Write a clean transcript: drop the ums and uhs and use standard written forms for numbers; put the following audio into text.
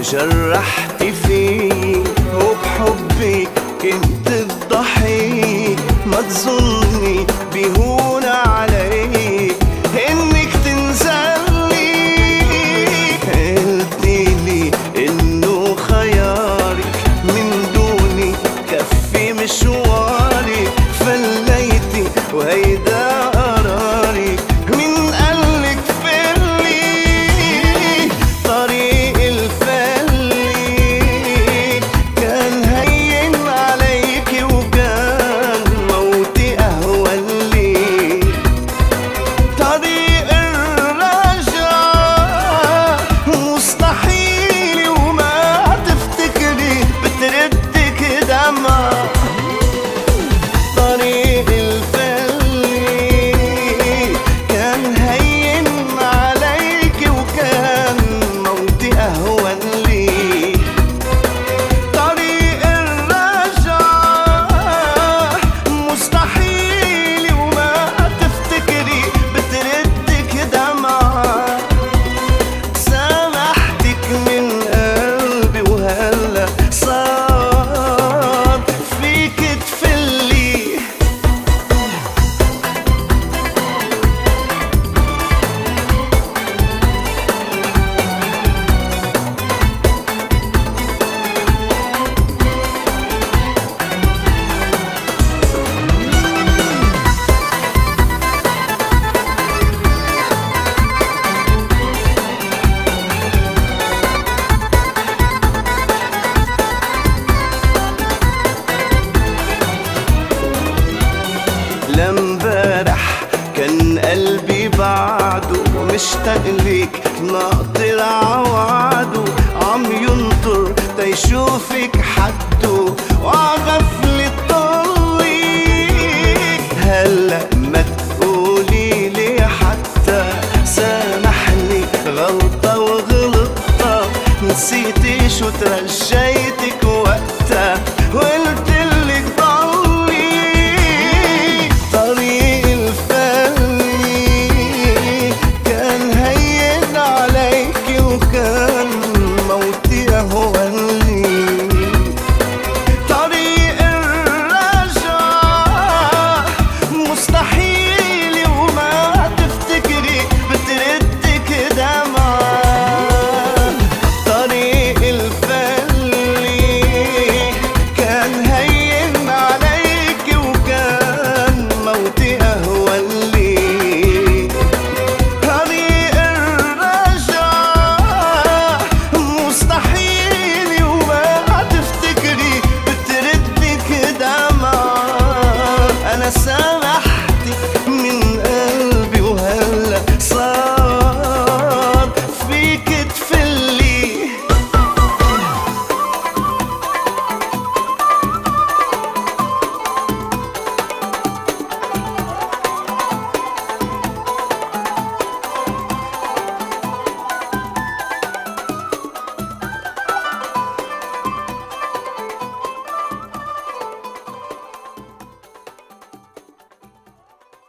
وجرحت فيه وبحبك كنت الضحية. ما تظني بيهون علي انك تنزلي. قلتيلي انه خيارك من دوني كفي مشواري. فليتي وهيدا قراري. من قالك فلي طريق الفلي كان هين عليك وكان موتي أهون لي. طريق الرجعة مستحيل وما تفتكري بتردك دمعة. طريق الفلي كان هين عليك وكان موتي أهون لي. طريق الرجعة مستحيل وما تفتكري بتردك دمعة. سامحتك من قلبي وهلا صار فيك تفلي. لامبارح كان قلبي بعده مشتاق ليك ناطر عوعده. عم ينطر تيشوفك حده وعغفلة طليك. هلا ما تقولي لي حتى سامحني غلطة وغلطة. نسيتي شو ترجيت